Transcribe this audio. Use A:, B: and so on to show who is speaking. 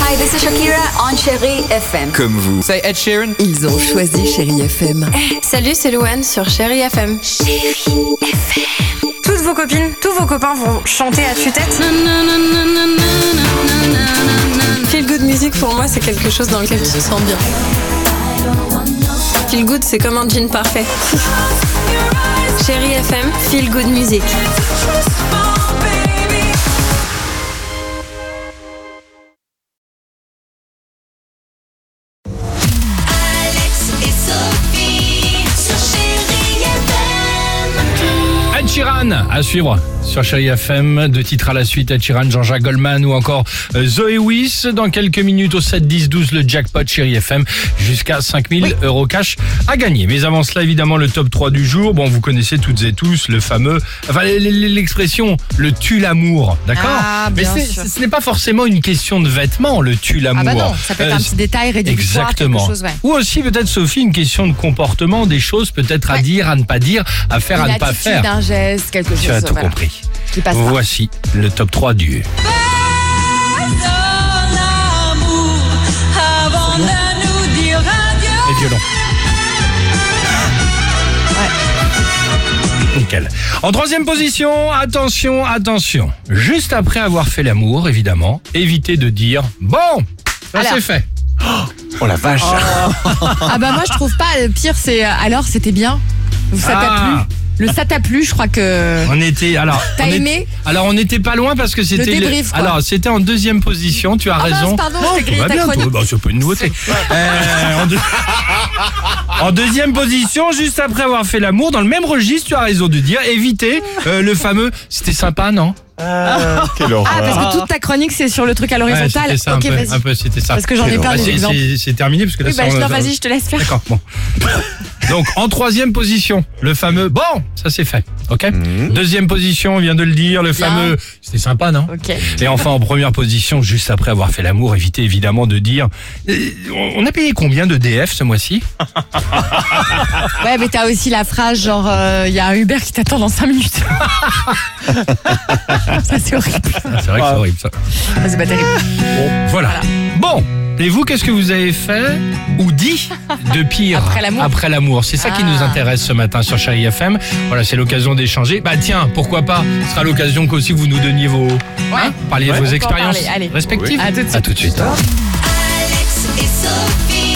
A: Hi, this is Shakira on Chérie FM.
B: Comme vous.
C: C'est Ed Sheeran.
D: Ils ont choisi Chérie FM.
E: Salut, c'est Louane sur Chérie FM.
F: Toutes vos copines, tous vos copains vont chanter à tue-tête.
E: Feel good music pour moi, c'est quelque chose dans lequel tu te sens bien. Feel good, c'est comme un jean parfait. Chérie FM, feel good music.
G: Ed Sheeran à suivre sur Chérie FM. Deux titres à la suite, Ed Sheeran, Jean-Jacques Goldman ou encore Zoé Wiss. Dans quelques minutes au 7, 10, 12, le jackpot Chérie FM. Jusqu'à 5000 euros cash à gagner. Mais avant cela, évidemment, le top 3 du jour. Bon, vous connaissez toutes et tous le fameux, enfin l'expression, le tue l'amour, d'accord? Mais ce n'est pas forcément une question de vêtements, le tue l'amour.
D: Ah bah non, ça peut être un petit détail rédhibitoire,
G: exactement.
D: quelque chose, ouais.
G: Ou aussi peut-être, Sophie, une question de comportement, des choses peut-être à dire, à ne pas dire, à faire, à ne pas faire.
D: Un geste, quelque chose.
G: Tu as tout compris.
D: Qui passe pas.
G: Voici le top 3 du...
D: Les
G: violons. Nickel. En troisième position, attention. Juste après avoir fait l'amour, évidemment, évitez de dire « Bon, ça c'est fait ».
B: Oh la vache.
D: Ah bah moi je trouve pas, le pire c'est alors c'était bien. Ça t'a plu. Le ça t'a plu, je crois que...
G: On était... Alors,
D: T'as aimé?
G: Alors on n'était pas loin parce que c'était...
D: Le débrief, quoi.
G: Alors c'était en deuxième position, tu as raison.
D: Mince, pardon, j'ai grillé ta
G: bien,
D: chronique.
G: bah, c'est pas une nouveauté. En deuxième position, juste après avoir fait l'amour, dans le même registre, tu as raison de dire, évitez le fameux « C'était sympa, non ?»
B: Quelle horreur.
D: Ah, parce que toute ta chronique c'est sur le truc à l'horizontale.
G: c'était ça,
D: Ok, vas-y.
G: un peu, c'était ça.
D: Parce que j'en ai plein
G: Bah,
D: des exemples.
G: c'est terminé parce que là,
D: Oui, bah,
G: ça,
D: non, vas-y, je te laisse faire.
G: D'accord, bon. Donc, en troisième position, le fameux « Bon, ça c'est fait ». Ok. Deuxième position, on vient de le dire, le fameux « C'était sympa, non ?»
D: Ok.
G: Et enfin, en première position, juste après avoir fait l'amour, évitez évidemment de dire on a payé combien de DF ce mois-ci?
D: Ouais, mais t'as aussi la phrase genre il y a un Uber qui t'attend dans 5 minutes. Ça c'est horrible.
G: C'est vrai que c'est horrible, ça.
D: Ça, c'est pas terrible.
G: Voilà. Bon. Et vous, qu'est-ce que vous avez fait ou dit de pire
D: Après l'amour.
G: C'est ça qui nous intéresse ce matin sur Chérie FM. Voilà, c'est l'occasion d'échanger. Bah tiens, pourquoi pas? Ce sera l'occasion qu'aussi vous nous donniez vos, parliez de vos expériences
D: Allez.
G: respectives.
D: Oui.
G: À tout de suite.
A: Alex et Sophie.